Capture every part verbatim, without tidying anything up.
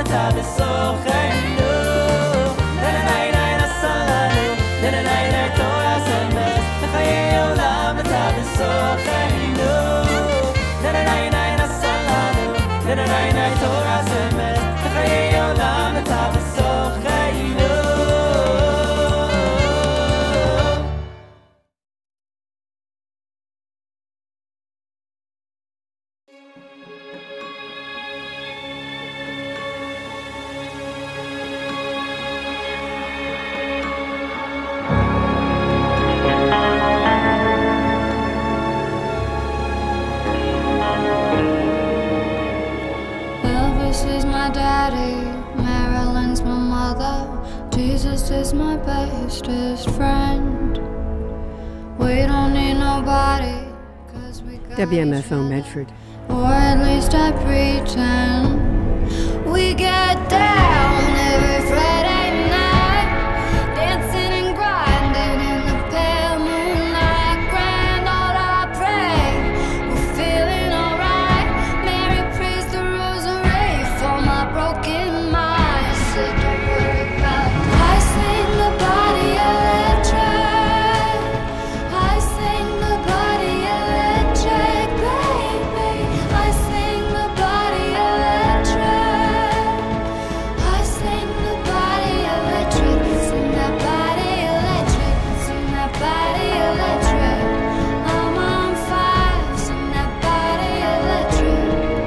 Elvis is my daddy, Marilyn's my mother, Jesus is my bestest friend. We don't need nobody, 'cause we got W M F O Medford. Or at least I pretend. We get down every Friday night, dancing and grinding in the pale moonlight. Grand old I pray, we're feeling alright. Mary prays the rosary for my broken mind. So don't worry about it. I sing the body electric, I sing the body electric, baby. I sing the body electric, I sing the body electric. Sing that body electric, sing that body electric. I'm on fire, sing that body electric.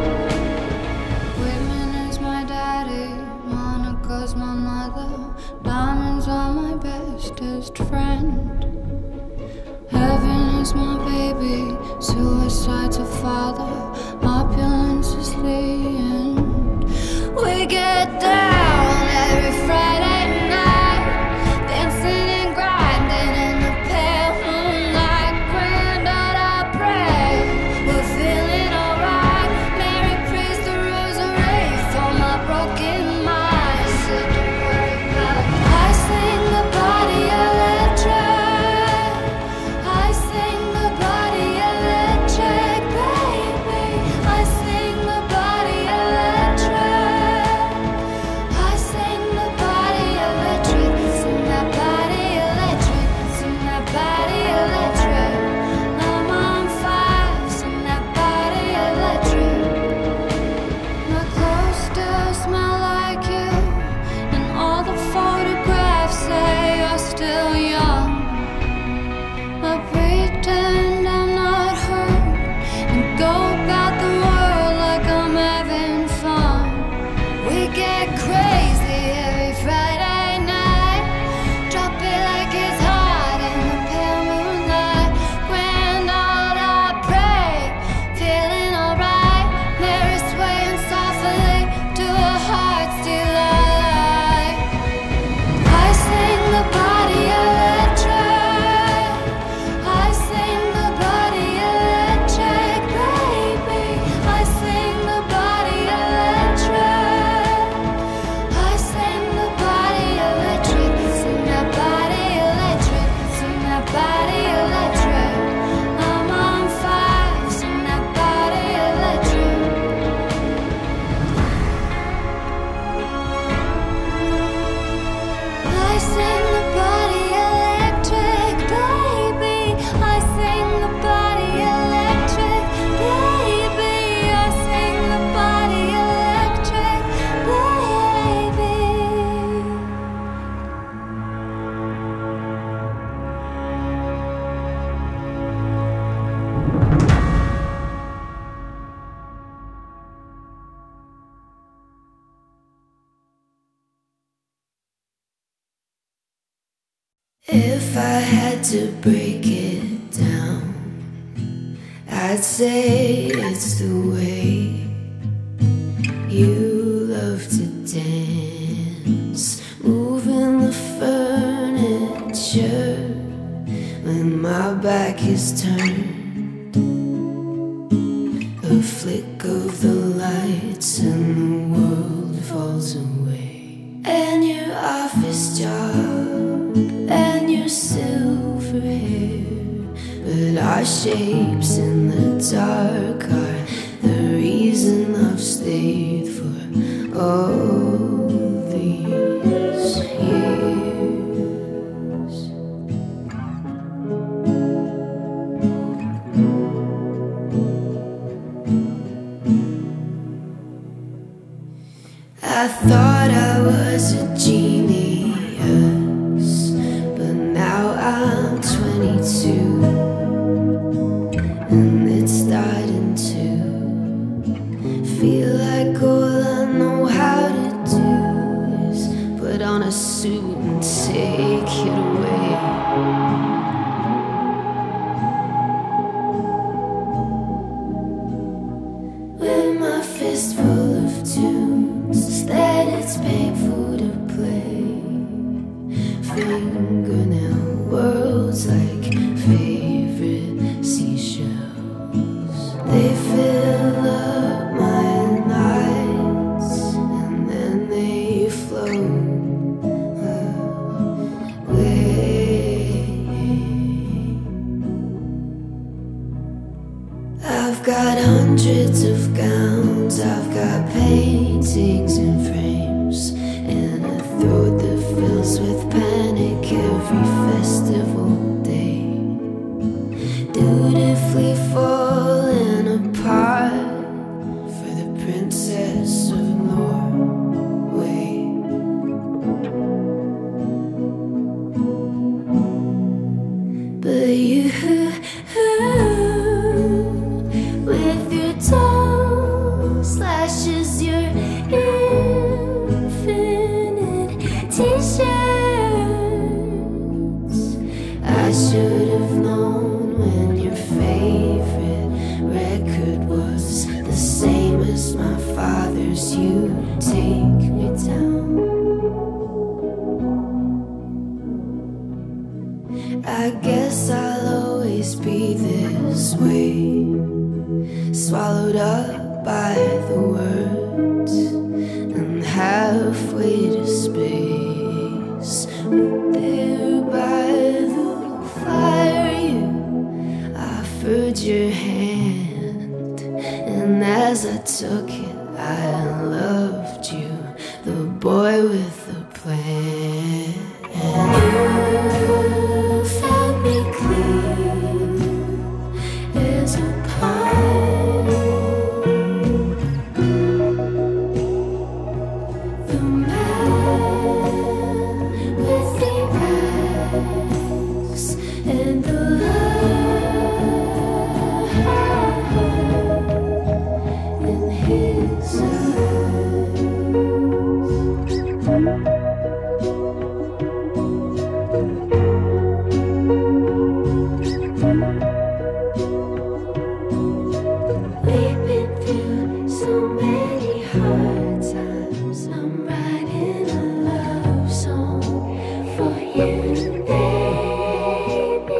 Whitman is my daddy, Monica's my mother, diamonds are my bestest friend. Heaven is my baby, suicide's a father, opulence is the end. We get down every Friday night, dancing and grinding in the pale moonlight. Grand old I pray, we're feeling alright. Mary prays the rosary for my broken mind. So don't worry about it. I sing the body electric, I sing the body electric, baby. I sing the body electric, I sing the body electric. Sing that body electric, sing that body electric. I'm on fire, sing that body electric. My clothes still smell like you, and all the photographs say you're still young. I pretend I'm not hurt and go about the world like I'm having fun. We get crazy every Friday night, drop it like it's hot in the pale moonlight. Grand old I pray, feeling alright. Mary swaying softly to a heart still alive. I sing the body electric, I sing the body electric, baby. I sing the body electric, I sing the body electric. Sing that body electric, sing that body electric. I'm on fire, sing that body electric. I sing the body electric, baby. I sing the body electric, baby. I sing the body electric, baby. If I had to break it down, I'd say it's the way you love to dance, moving the furniture when my back is turned. A flick of the lights and the world falls away. And your office job and your silver hair, but our shapes in the dark are the reason I've stayed for all I thought I was a genius, but now I'm twenty-two, and it's starting to feel like all I know how to do is put on a suit and take it away. With my fist full of tunes that it's painful to play, fingernail worlds like favorite seashells. They fill up my nights and then they float away. I've got hundreds of gowns, I've got paintings in frames, and a throat that fills with panic every festival day. Dutifully falling apart for the princess of Norway. But you, with your tongue slashes your infinite t-shirts. I should have known when your favorite record was the same as my father's. You take me down. I guess I'll always be this way, swallowed up by the words and halfway to space. There by the fire you offered your hand, and as I took it I loved you, the boy with the plan. You felt me clean as a pie. The man with the axe and the light in his eyes. We've been through so many hard times. I'm writing a love song for you, baby.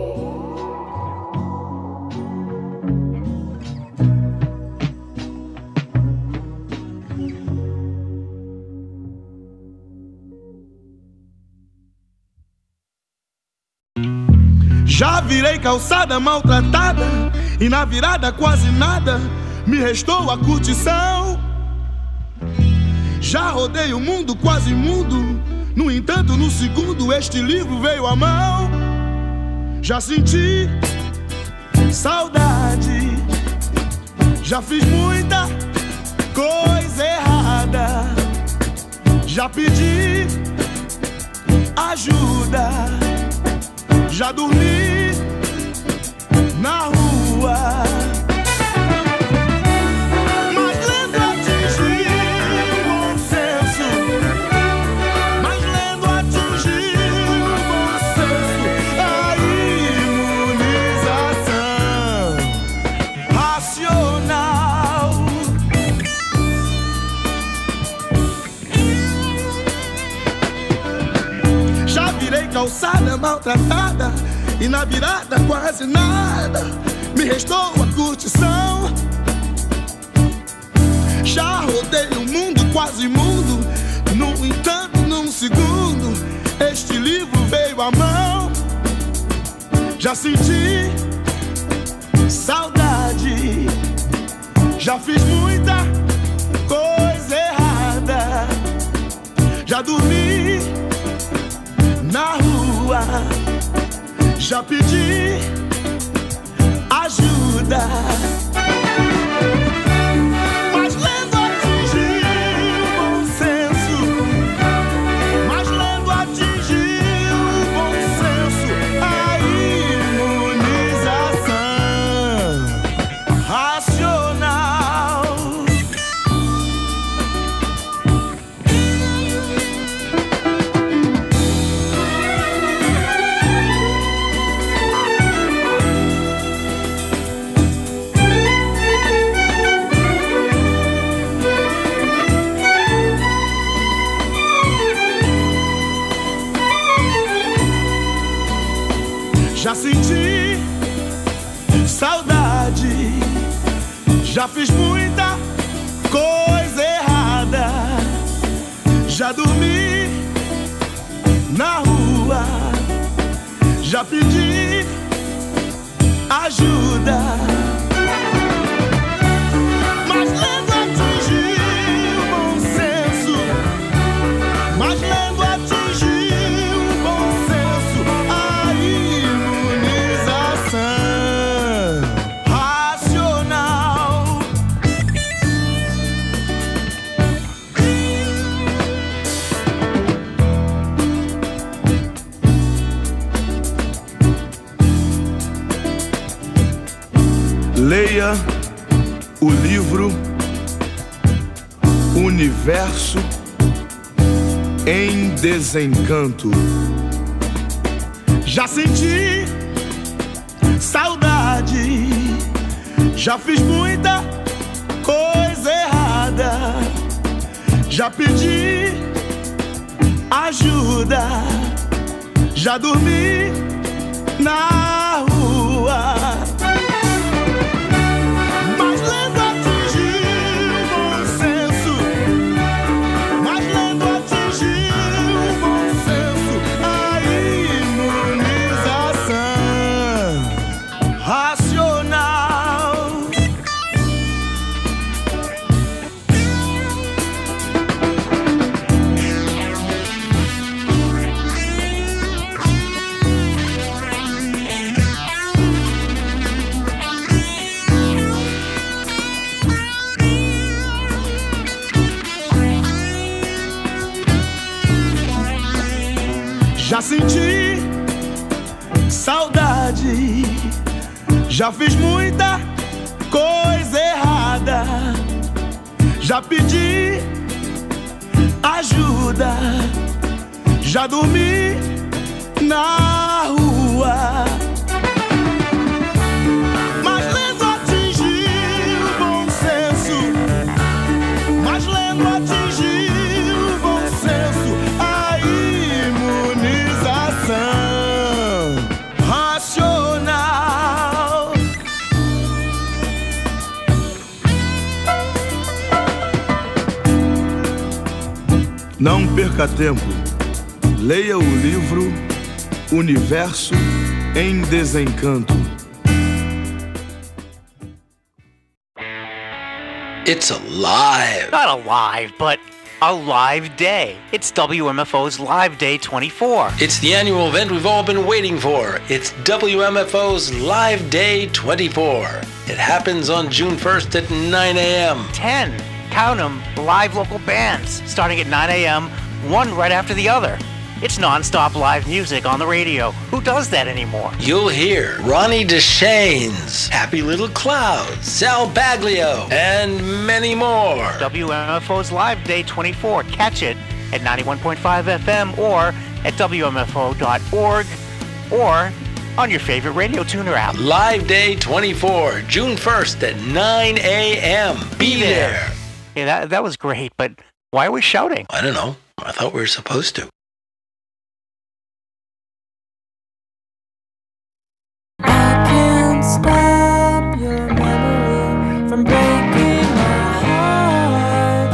Já virei calçada maltratada, e na virada quase nada me restou a curtição. Já rodei o mundo quase mudo, no entanto no segundo este livro veio à mão. Já senti saudade, já fiz muita coisa errada, já pedi ajuda, já dormi na rua. Mas lendo atingi o bom senso, mas lendo atingi o bom senso, a imunização racional. Já virei calçada maltratada, e na virada quase nada me restou a curtição. Já rodei o mundo quase mundo, no entanto num segundo este livro veio à mão. Já senti saudade, já fiz muita coisa errada, já dormi na rua, já pedi ajuda. Mas lendo atingi o bom Já senti saudade, já fiz muita coisa errada, já dormi na rua, já pedi ajuda, mas lendo atingiu o bom senso, mas lendo atingiu o bom senso, a imunização racional. Leia o livro Universo em Desencanto. Já senti saudade, já fiz muita coisa errada, já pedi ajuda, já dormi na rua. Já senti saudade, já fiz muita coisa errada, já pedi ajuda, já dormi na rua. Mas lendo atingiu o bom senso, mas lendo atingiu o bom senso, a imunização racional. Não perca tempo, leia o livro Universo em Desencanto. It's alive. Not alive, but a live day. It's W M F O's Live Day twenty-four. It's the annual event we've all been waiting for. It's W M F O's Live Day twenty-four. It happens on June first at nine a.m. ten. Count 'em, live local bands, starting at nine a.m., one right after the other. It's non-stop live music on the radio. Who does that anymore? You'll hear Ronnie DeShanes, Happy Little Clouds, Sal Baglio, and many more. W M F O's Live Day twenty-four. Catch it at ninety-one point five F M or at W M F O dot org or on your favorite radio tuner app. Live Day twenty-four, June first at nine a.m. Be, Be there. there. Yeah, that, that was great, but why are we shouting? I don't know. I thought we were supposed to. Stop your memory from breaking my heart.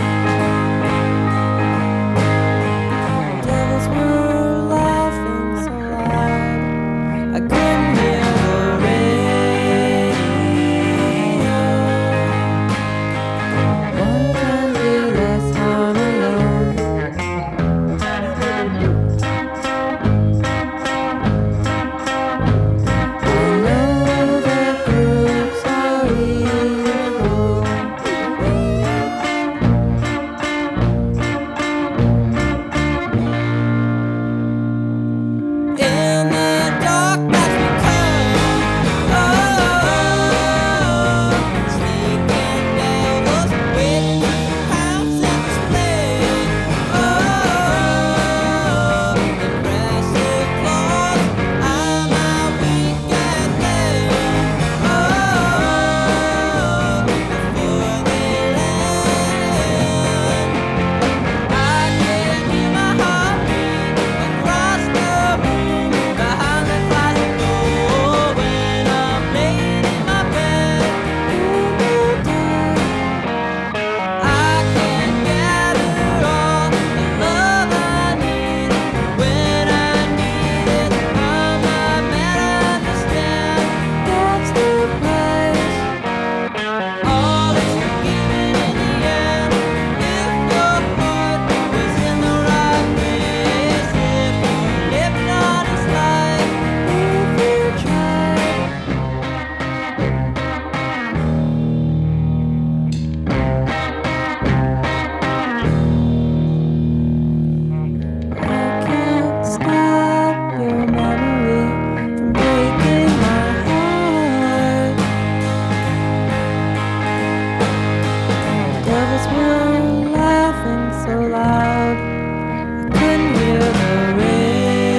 Devils were laughing so loud I couldn't hear the radio. One time we left home alone. so loud I couldn't hear the radio.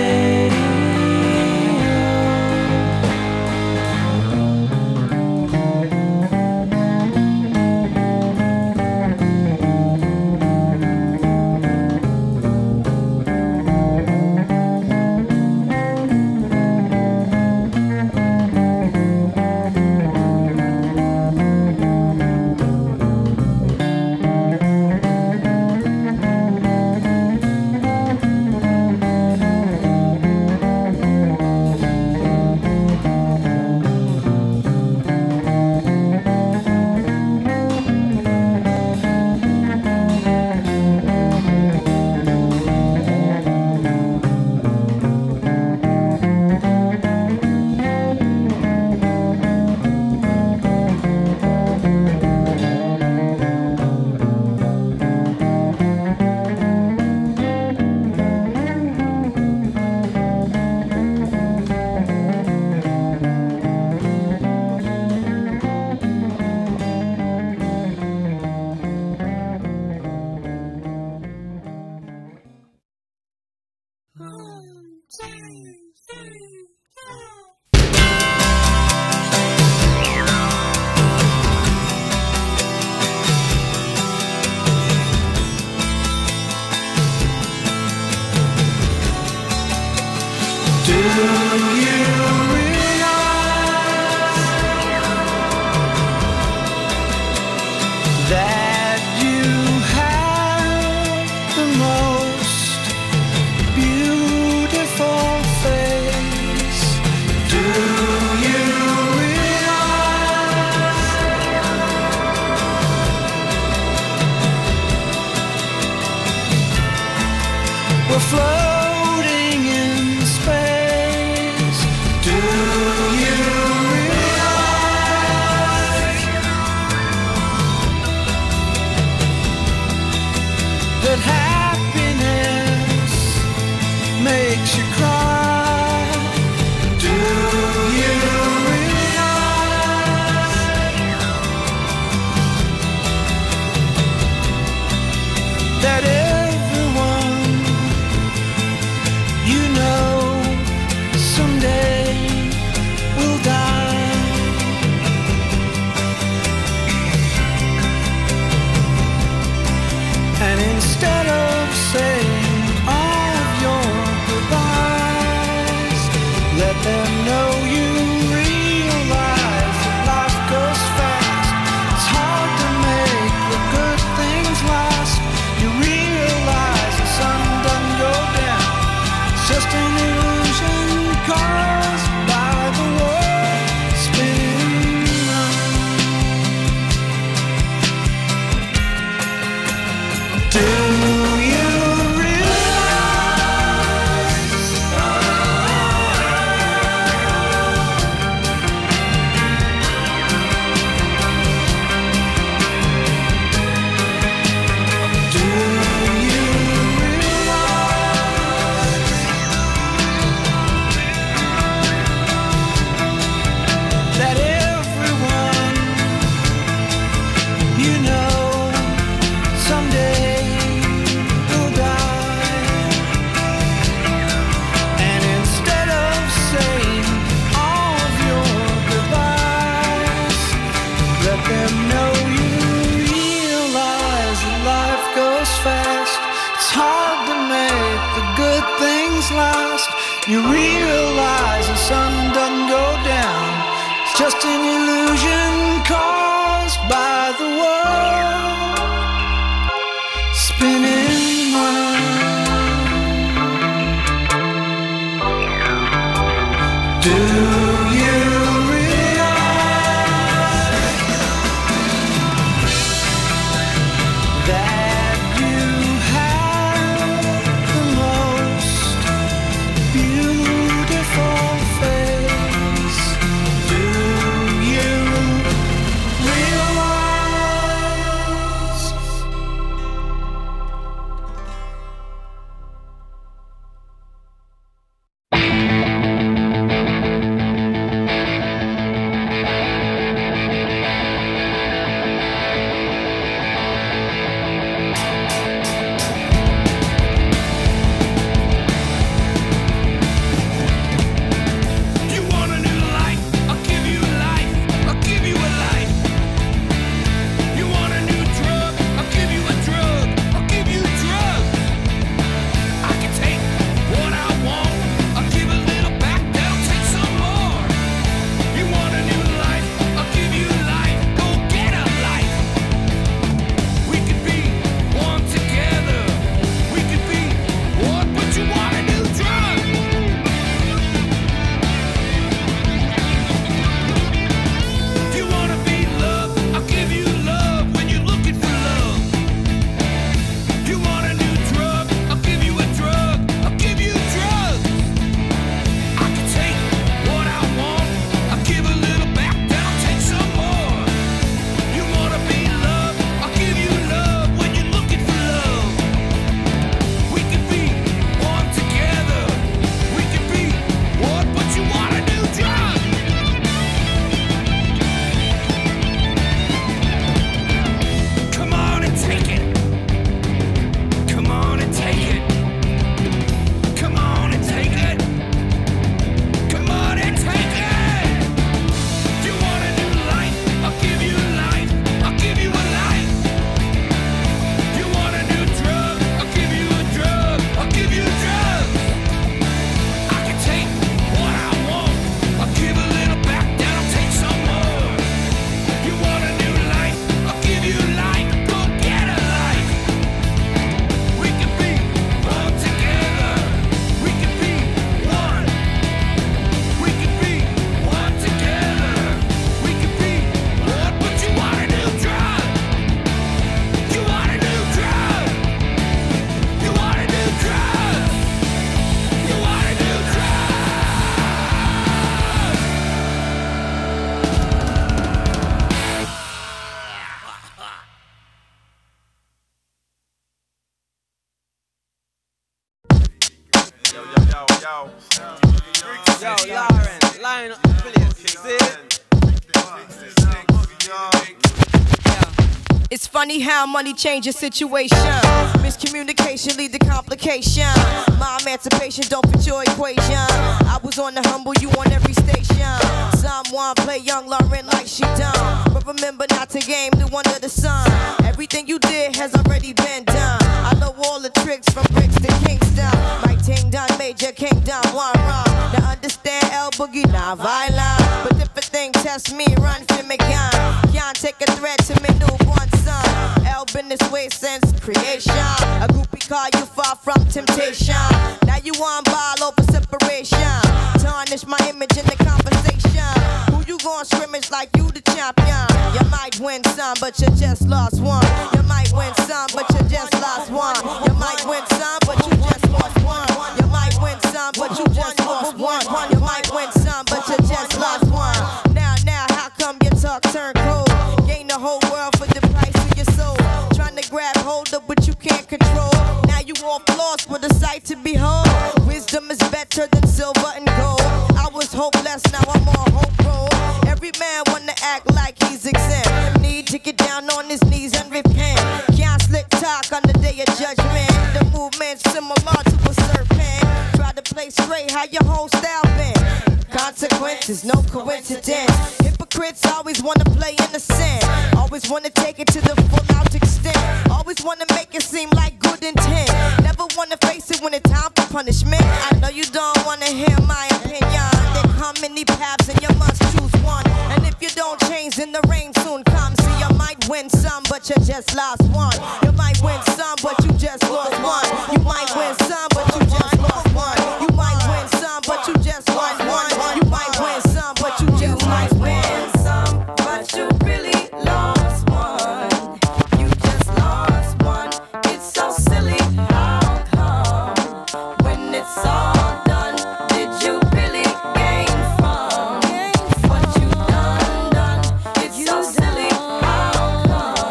You realize the sun doesn't go down. It's just an illusion caused by the world spinning round. Do you realize that you have the most beautiful face? Do you realize? Yo, Lauren, line up, brilliant. See it? It's funny how money changes situation. Miscommunication lead to complication. My emancipation don't fit your equation. I was on the humble, you on every station. Someone play young Lauren like she done, but remember not to game new under the sun. Everything you did has already been done. I know all the tricks from bricks to Kingston. My ting done, Major Kingdom, one run. Now understand L Boogie, not violent, but if a thing test me, run for me gun. Can't take a threat to me newborn son. L been this way since creation. A groupie call you far from temptation. Now you on ball over separation. Tarnish my image in the conversation. Who you gon' scrimmage like you the champion? You might win some, but you just lost one. You might win some, but you just lost one. You might win some, but you just lost one. You might win some, but you just lost one. You might win some, but you just lost one. Now, now, how come your talk turn cold? Gain the whole world for the price of your soul. Trying to grab hold of what you can't control. Now you off lost with a sight to behold. Wisdom is better than silver and gold. I was hopeless, now I'm on hope roll. Every man wanna act like he's exempt. Need to get down on his knees and repent. Can't slick talk on the day of judgment. The movement's similar to a serpent. Try to play straight, how your whole style been. Consequences, no coincidence. Hypocrites always wanna play innocent. Always wanna take it to the full out extent. Always wanna make it seem like good intent. Never wanna face it when it's time for punishment. I know you don't wanna hear my opinion. There come many paths and you must choose one. And if you don't change, then the rain soon comes. See, you might win some, but you just lost one. You might win some, but you just lost one. You might win some, but you just lost one. You might win some, but you just lost one. You might win some, but you just lost one. Some, but you really lost one. You just lost one. It's so silly. How come when it's all done, did you really gain from what you done done? It's so silly. How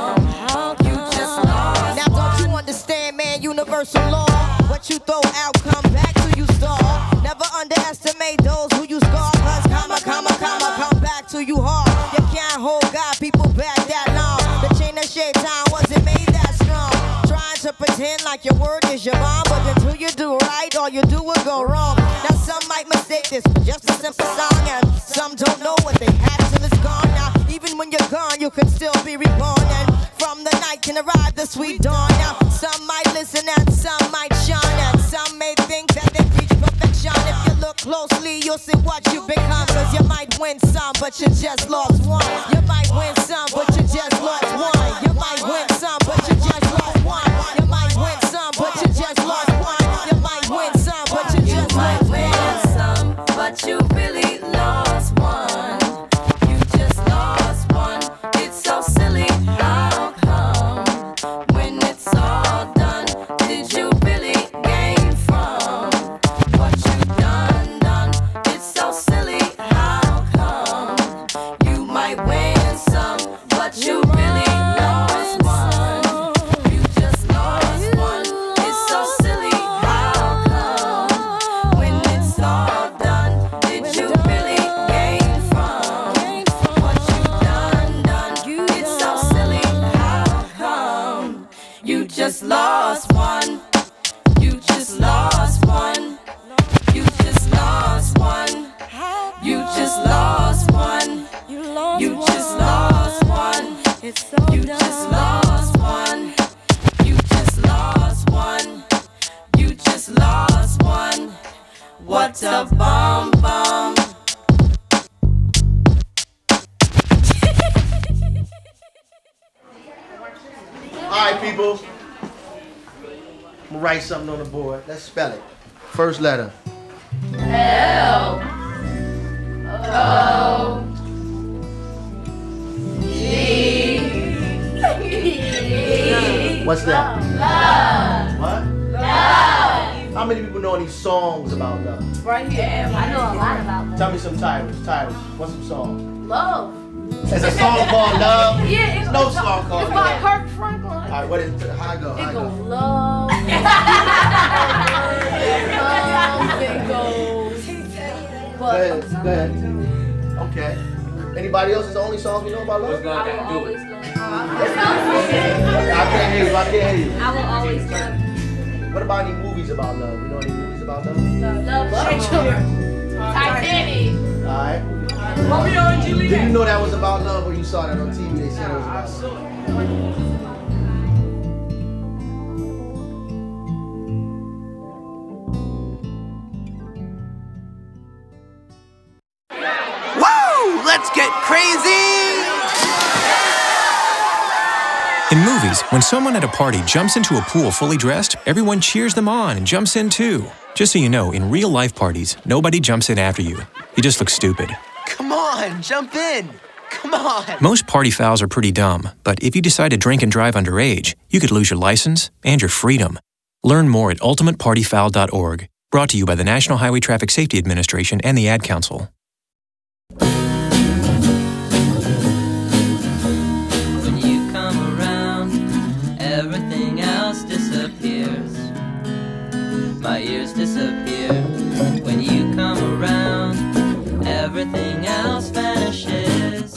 come you just lost? Now don't you understand, man? Universal law. What you throw out, come back to you stall. Never underestimate those who you scar. Cause comma, comma, comma, come back to you hard. You can't hold God, people back that long. The chain of shaitan wasn't made that strong. Trying to pretend like your word is your bond, but until you do right, all you do will go wrong. Now some might mistake this for just a simple song, and some don't know what they had till it's gone. Now even when you're gone, you can still be reborn, and from the night can arrive the sweet dawn. Now some might listen and some might shine, and some may think that they reach perfection. If you look closely, you'll see what you become. Cause you might win some, but you just lost one. You might win some, but you just lost one. You might win some, but you just lost one. You might win some, but you just lost one. You might win some, but you just might lost win one. some, but you really lost one. You just lost one. It's so silly. How come when it's all done, did you really gain from what you done done? It's so silly. How come you might win some, but you really lost one? You just lost one. It's so silly. How come when it's all done, did you really gain from what you done done? It's so silly. How come you just lost one? You just lost one. You just lost one. You just lost one. You just lost one. You just lost one. You just lost one. You just lost one. What a bomb bomb. Alright, people. I'm gonna write something on the board. Let's spell it. First letter. L O G. What's that? Love. What? Love. How many people know any songs about love? Right here. I know a lot about love. Tell me some titles. Titles. What's some songs? Love. There's a song called Love. Yeah, it's no song called It's by Love. Kirk Franklin. All right, what is it? How I go? How I It go? goes love. Love. It goes Go ahead. Okay. Anybody else? Is the only song you know about love? What's God got to do it? I can't hear you. I can't hear you. I will always love you. What about any movies about love? You know any movies about love? Love, love, Shakespeare. Titanic. All right. Romeo and Juliet. Did you know that was about love when you saw that on T V? They said it was about love. Woo! Let's get crazy! In movies, when someone at a party jumps into a pool fully dressed, everyone cheers them on and jumps in too. Just so you know, in real-life parties, nobody jumps in after you. You just look stupid. Come on, jump in. Come on. Most party fouls are pretty dumb, but if you decide to drink and drive underage, you could lose your license and your freedom. Learn more at ultimate party foul dot org. Brought to you by the National Highway Traffic Safety Administration and the Ad Council. When you come around, everything else disappears. My ears disappear. When you come around, everything else vanishes.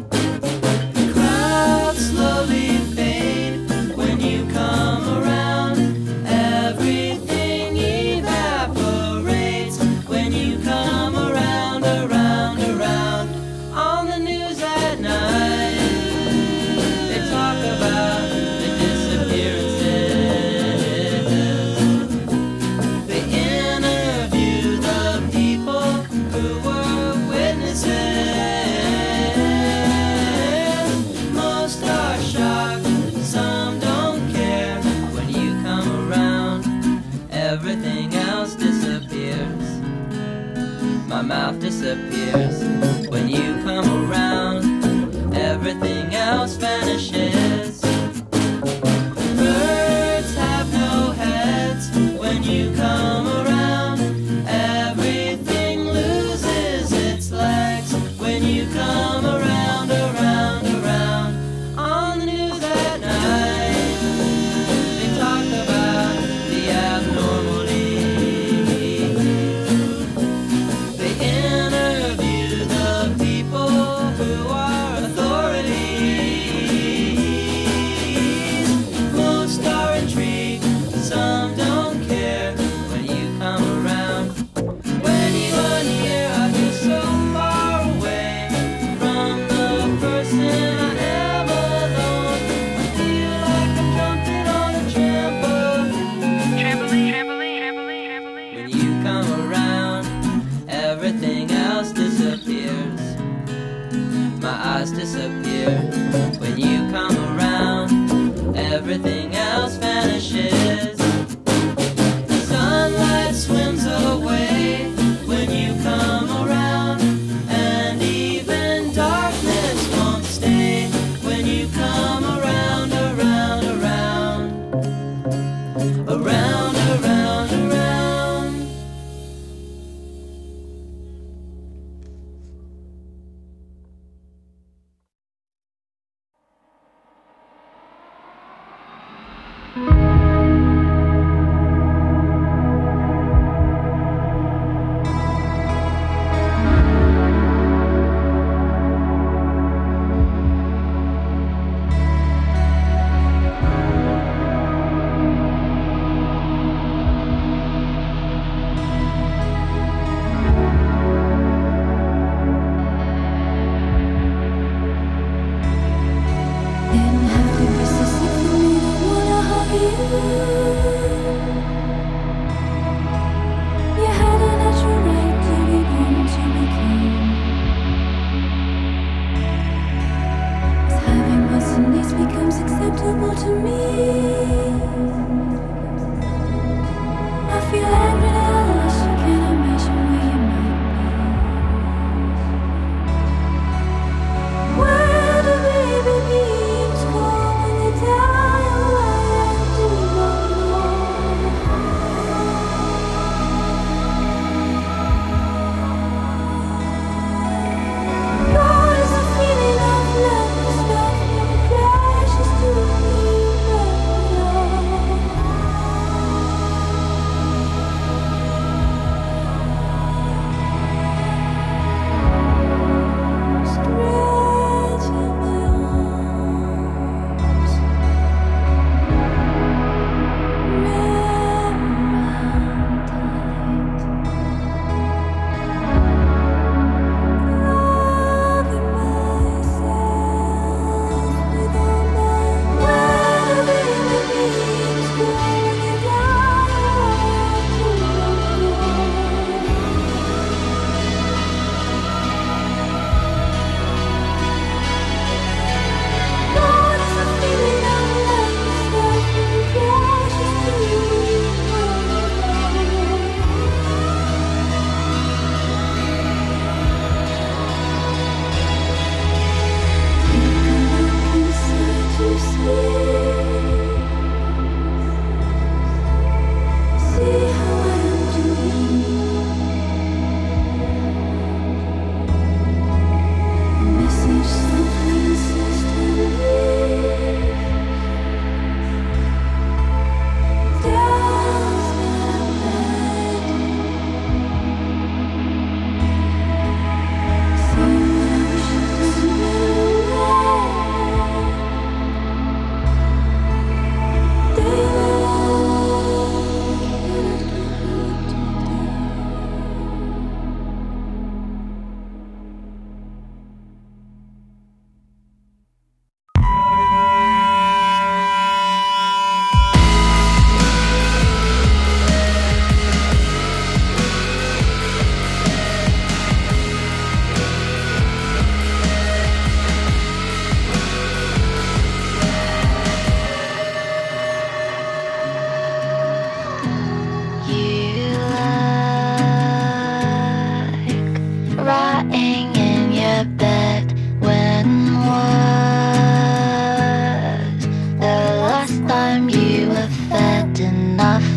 Crowds slowly fade. When you come around, everything evaporates. When you come around, around, around. On the news at night, they talk about the disappearances. They interview the people who were witnesses. Most are shocked, some don't care. When you come around, everything else disappears. My mouth disappears. When you come around, everything else vanishes. Birds have no heads. When you come around, everything loses its legs. When you come around, around, around. On the news at night, they talk about the abnormalities. They interview the people who are authorities. Most are intrigued, some don't care. When you come around, anyone here, I feel so far away from the person I am alone. I feel like I'm jumping on a trampoline. Trampoline, trampoline, trampoline, trampoline. When you come around, everything else disappears. My eyes disappear. When you come around, everything else vanishes. Sunlight swims away when you come around, and even darkness won't stay when you come around, around, around, around, around, around.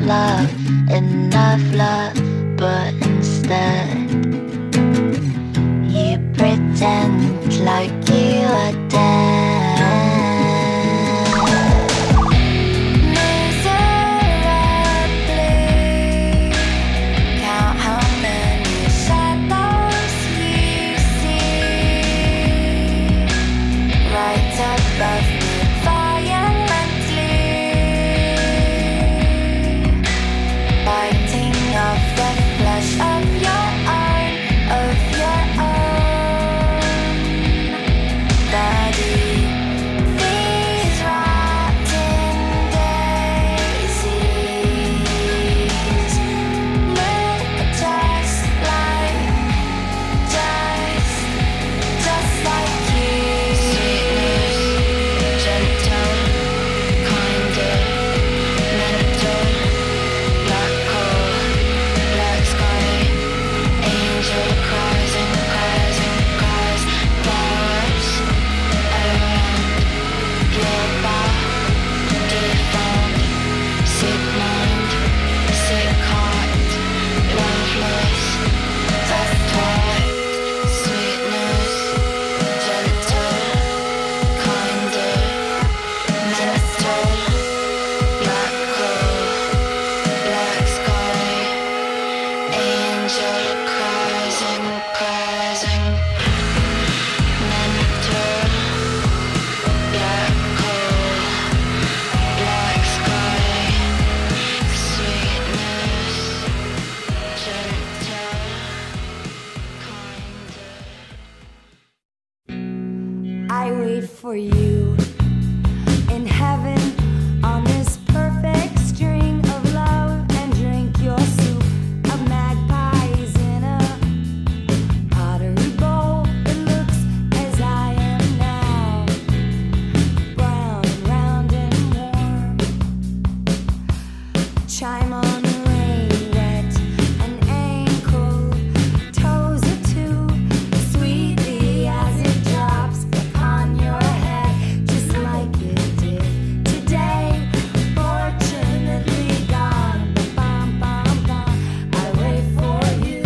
love, enough love, but instead you pretend like you are dead. Miserably count how many shadows you see right above me violently, biting off the flesh of your own, of your own body. These rotten daisies look just like, just, just like you. Sweetness, gentle, kinder, mental, black hole, black sky, angel cries and cries and cries, flowers around your body found, sick mind, sick heart, loveless, that's why. Sweetness, gentle, kinder, mental, black hole, black sky, angel cries and cries and mental, black hole, black sky, sweetness, gentle, I wait for you in heaven on this perfect string of love and drink your soup of magpies in a pottery bowl. It looks as I am now, brown and round and warm. Chime on the rain, wet and ankle, toes or two, sweetly as it drops upon your head, just like it did today. Fortunately gone, bum, bum, bum. I wait for you.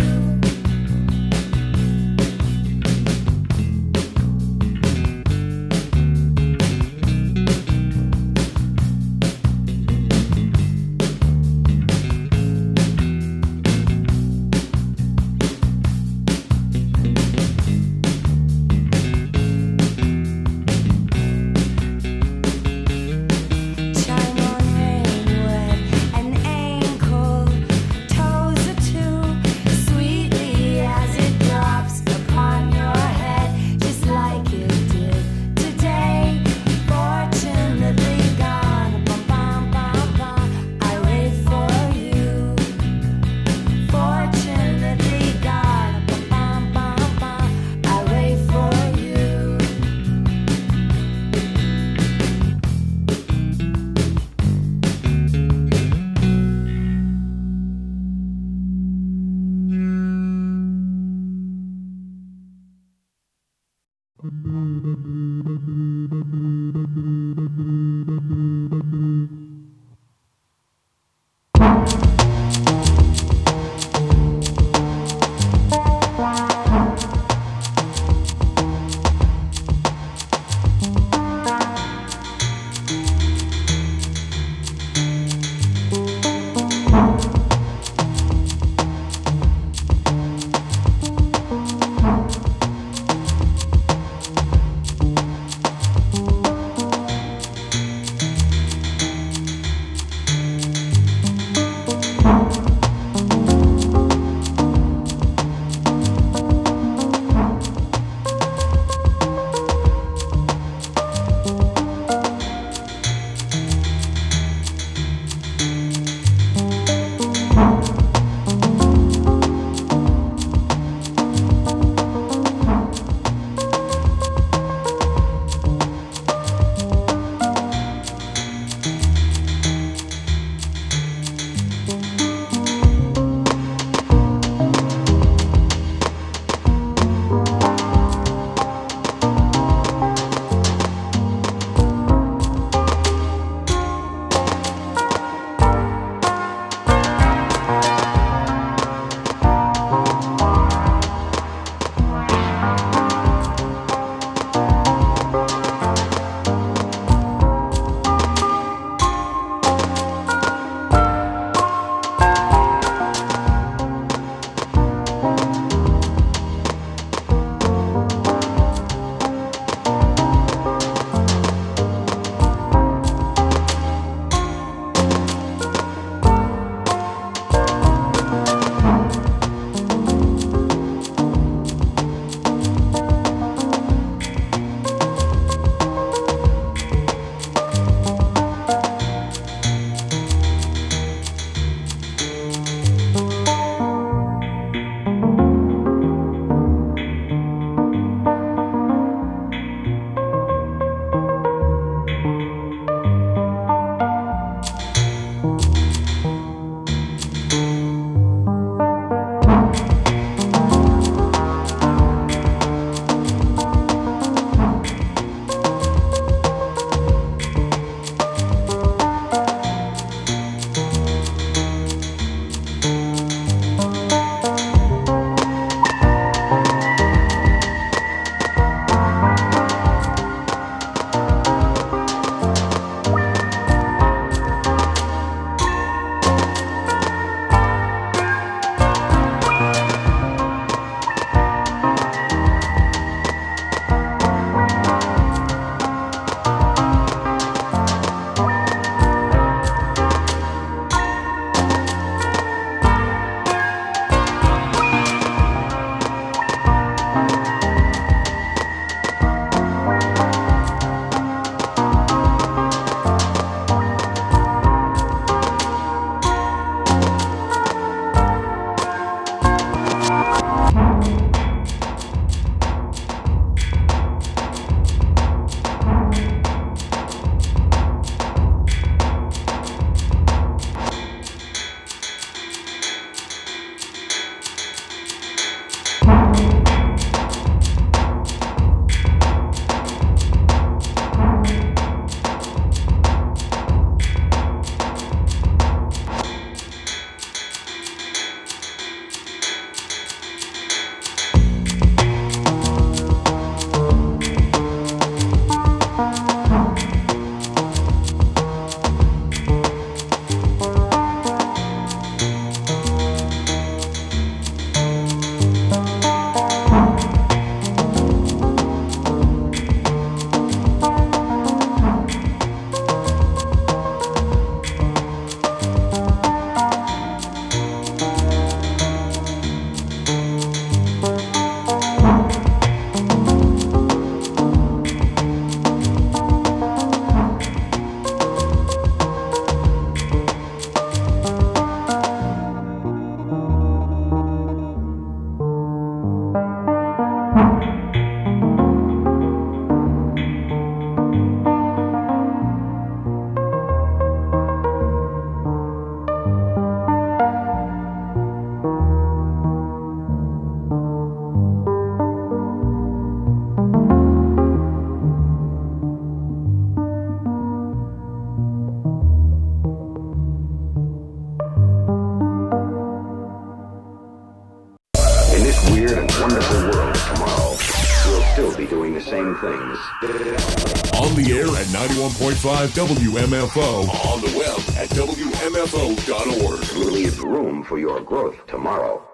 weird and wonderful world of tomorrow, we'll still be doing the same things. On the air at ninety-one point five W M F O. On the web at W M F O dot org. We'll leave room for your growth tomorrow.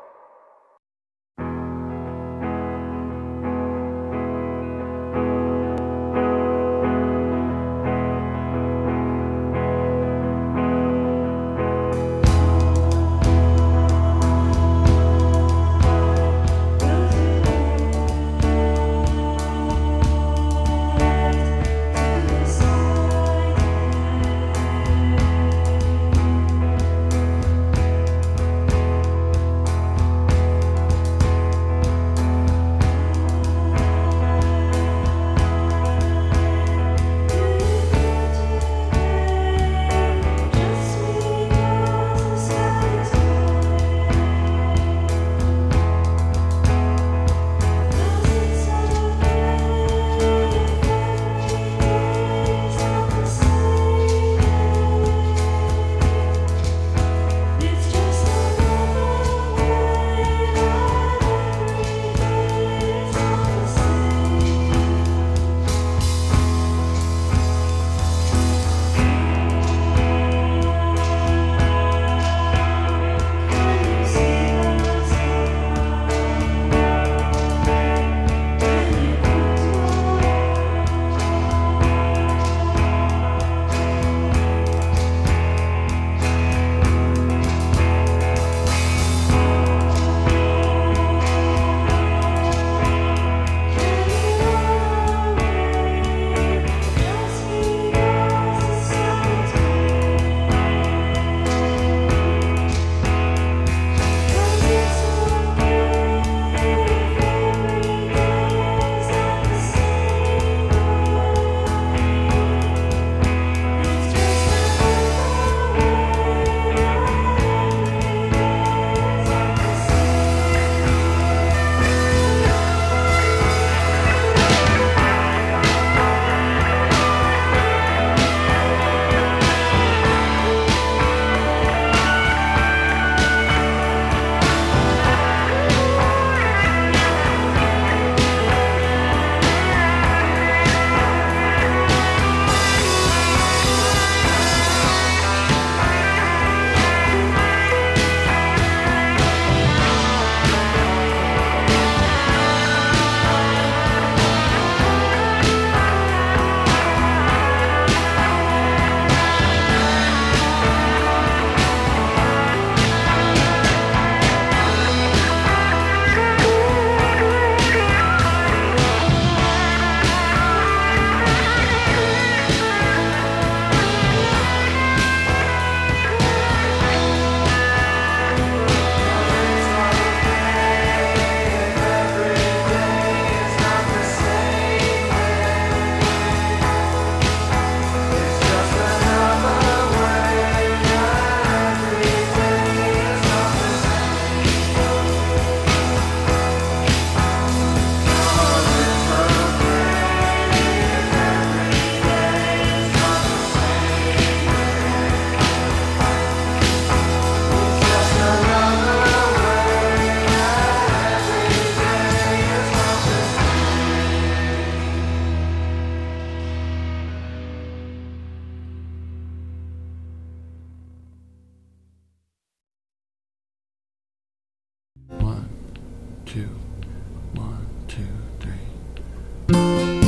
two, one, two, three.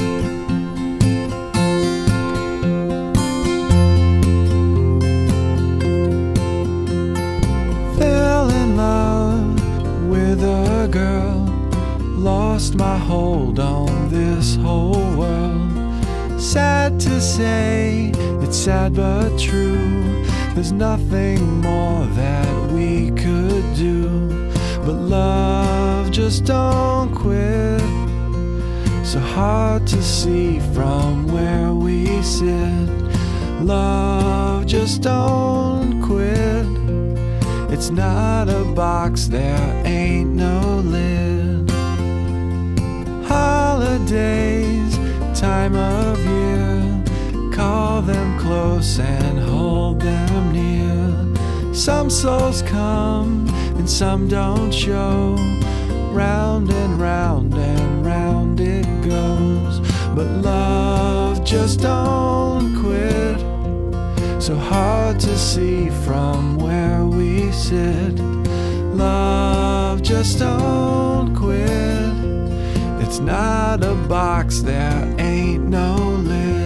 Fell in love with a girl, lost my hold on this whole world. Sad to say, it's sad but true. There's nothing more that we could do. But love just don't quit. So hard to see from where we sit. Love just don't quit. It's not a box, there ain't no lid. Holidays, time of year, call them close and hold them near. Some souls come and some don't show. round and round and round it goes. But love just don't quit. So hard to see from where we sit. Love just don't quit. It's not a box, there ain't no lid.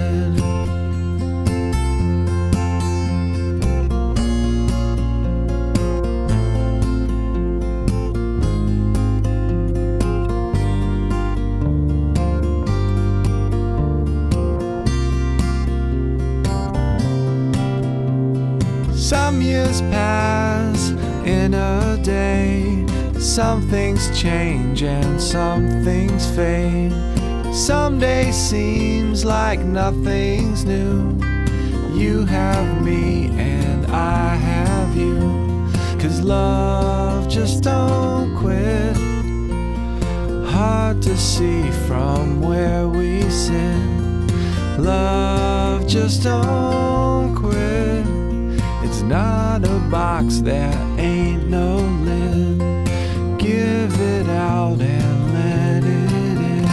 Some years pass in a day. Some things change and some things fade. Some day seems like nothing's new. You have me and I have you. 'Cause love just don't quit. Hard to see from where we sit. Love just don't quit. It's not a box, there ain't no lid. Give it out and let it in.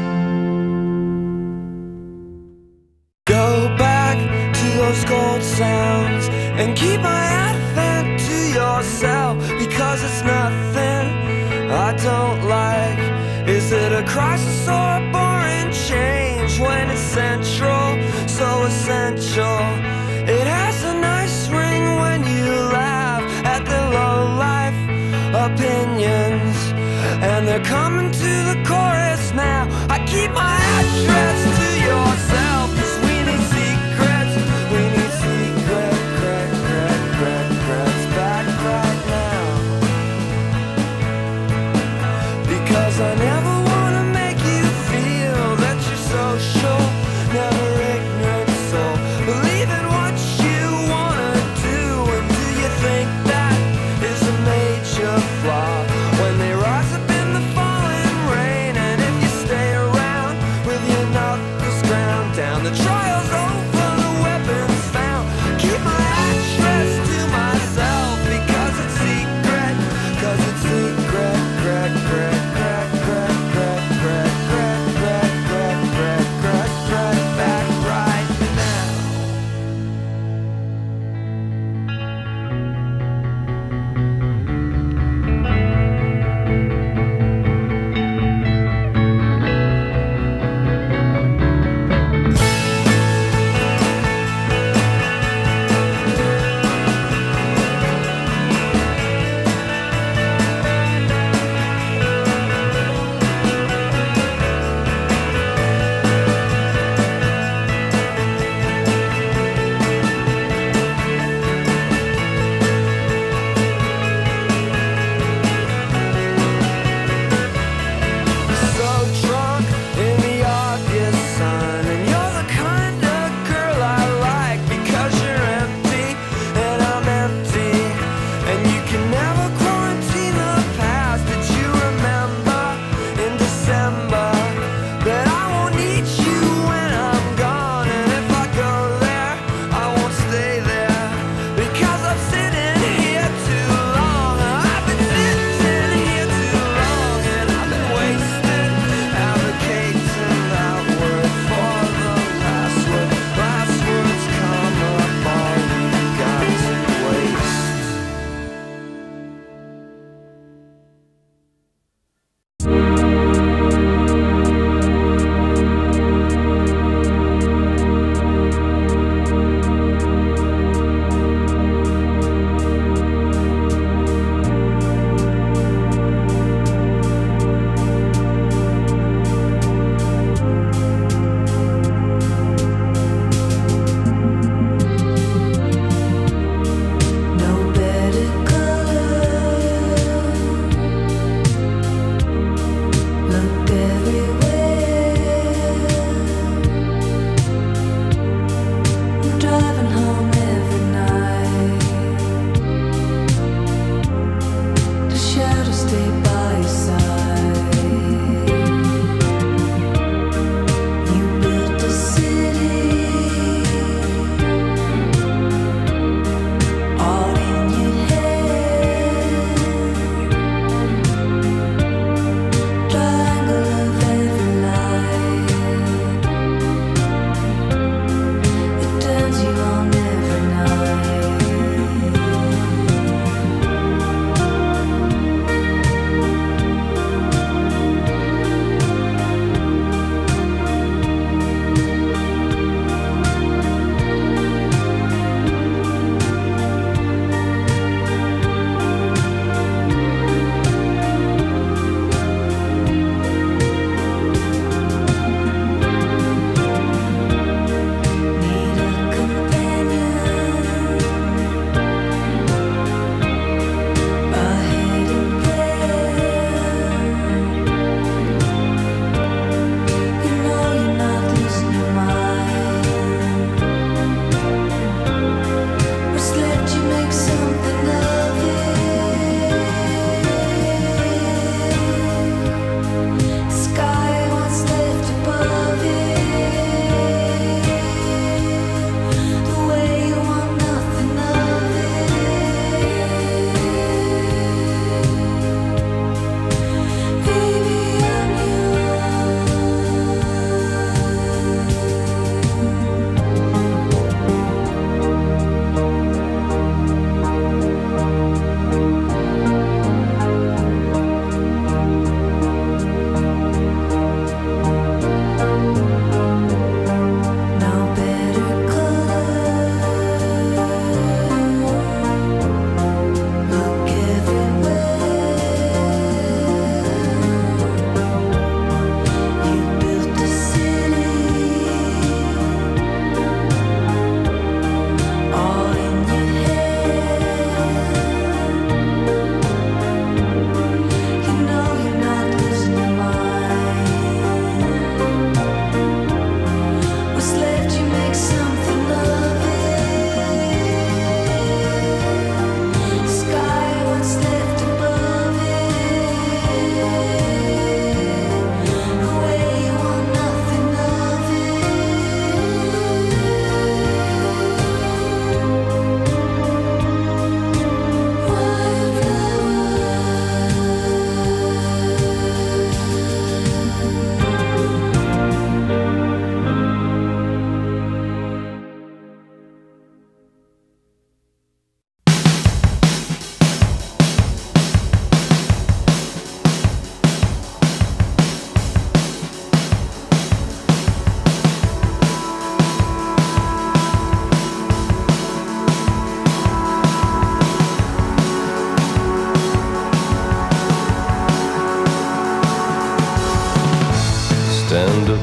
Go back to those gold sounds and keep my advent to yourself, because it's nothing I don't like. Is it a crisis or a boring change when it's central, so essential? It has a nice ring when you laugh at the low-life opinions, and they're coming to the chorus now. I keep my address to yourself, 'cause we need secrets. We need secret, crack, crack, crack, cracks back right now. Because I never wanna make you feel that you're social, never ignorant soul. Believe in what you wanna do, and do you think that is a major flaw? When they rise up in the falling rain, and if you stay around with your nothing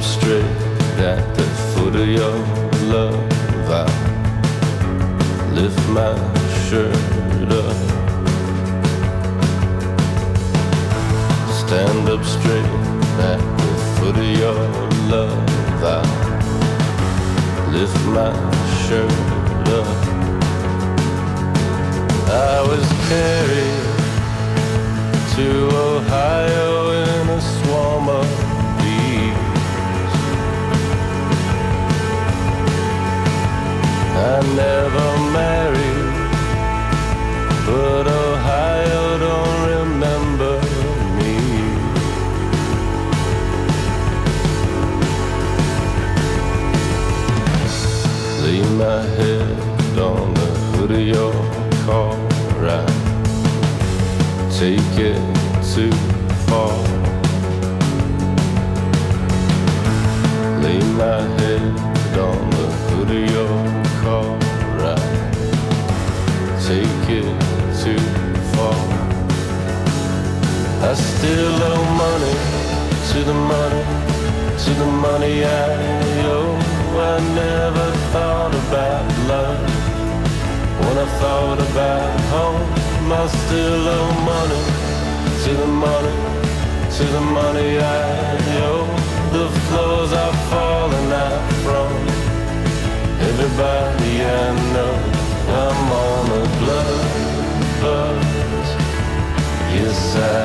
straight at the foot of your love. I lift my shirt up. Stand up straight at the foot of your love. I lift my shirt up. I was carried to Ohio in a swarm of bees. I never married, but Ohio don't remember me. Lay my head on the hood of your car, right? Take it too far. Lay my head on the hood of your car, right? Take it too far. I still owe money to the money, to the money I owe. I never thought about love when I thought about home. I still owe money to the money, to the money I owe. The floors are falling out from everybody I know. I'm on a blood buzz. Yes, I